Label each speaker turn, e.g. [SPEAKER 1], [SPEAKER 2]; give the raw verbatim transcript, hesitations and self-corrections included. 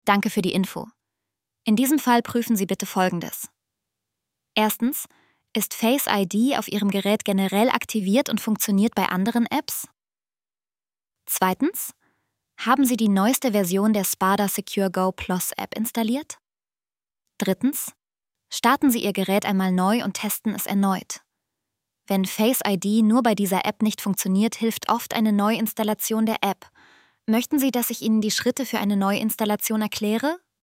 [SPEAKER 1] Danke für die Info. In diesem Fall prüfen Sie bitte Folgendes. Erstens, ist Face I D auf Ihrem Gerät generell aktiviert und funktioniert bei anderen Apps? Zweitens, haben Sie die neueste Version der Spada Secure Go Plus App installiert? Drittens, starten Sie Ihr Gerät einmal neu und testen es erneut. Wenn Face I D nur bei dieser App nicht funktioniert, hilft oft eine Neuinstallation der App. Möchten Sie, dass ich Ihnen die Schritte für eine Neuinstallation erkläre?